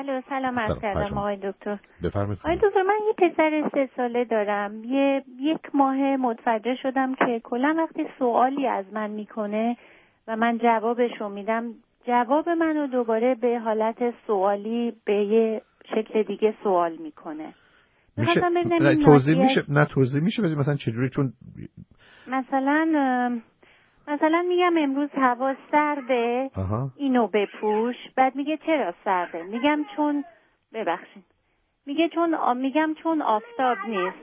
الو سلام عرض کردم آقای دکتر. بفرمایید. آقای دکتر من یه پسر 3 ساله دارم. یک ماه متوجه شدم که کلا وقتی سوالی از من میکنه و من جوابشو میدم، جواب منو دوباره به حالت سوالی به یه شکل دیگه سوال میکنه. میشه توضیح میشه بدید مثلا چجوری؟ چون مثلا میگم امروز هوا سرده، اینو بپوش. بعد میگه چرا سرده؟ میگم چون ببخشید. میگم چون آفتاب نیست.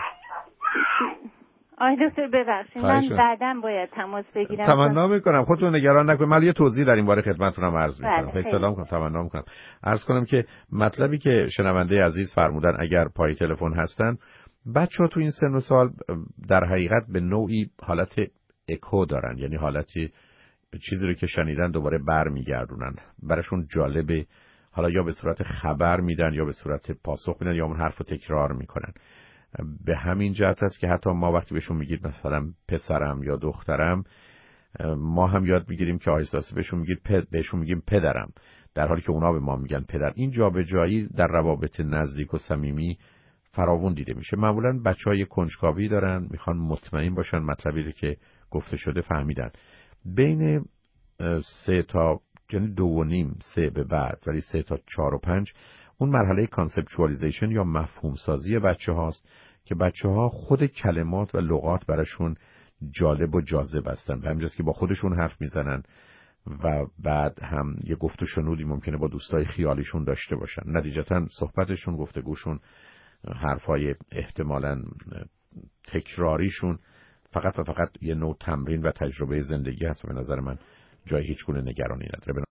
آقای دکتر ببخشید من بعداً باید تماس بگیرم. تمنا میکنم خودتون نگران نکنید. من یه توضیح در این باره خدمتتونم عرض میکنم. سلام کنم. تمنا میکنم عرض کنم که مطلبی که شنونده عزیز فرمودن اگر پای تلفن هستن، بچه‌ها تو این سن و سال در حقیقت به نوعی حالت اکو دارن، یعنی حالتی چیزی رو که شنیدن دوباره برمیگردونن. براشون جالبه، حالا یا به صورت خبر میدن یا به صورت پاسخ میدن یا اون حرفو تکرار میکنن. به همین جهت است که حتی ما وقتی بهشون میگید مثلا پسرم یا دخترم، ما هم یاد میگیریم که آهسته آهسته بهشون میگیم پدرم، در حالی که اونا به ما میگن پدر. این جابجایی در روابط نزدیک و صمیمی فراوون دیده میشه. معمولا بچهای کنجکاوی دارن، میخوان مطمئن باشن مطلبی رو که گفته شده فهمیدن. بین 3 تا یعنی 2.5-3 به بعد، ولی 3 تا 4 و 5 اون مرحله کانسپچوالیزیشن یا مفهوم سازی بچه هاست که بچه ها خود کلمات و لغات براشون جالب و جاذب هستن. به همین جاست که با خودشون حرف میزنن و بعد هم یه گفت و شنودی ممکنه با دوستای خیالیشون داشته باشن. نتیجتا صحبتشون، گفتگوشون، حرفای احتمالاً تکراریشون فقط یه نوع تمرین و تجربه زندگی هست و به نظر من جای هیچ گونه نگرانی نداره.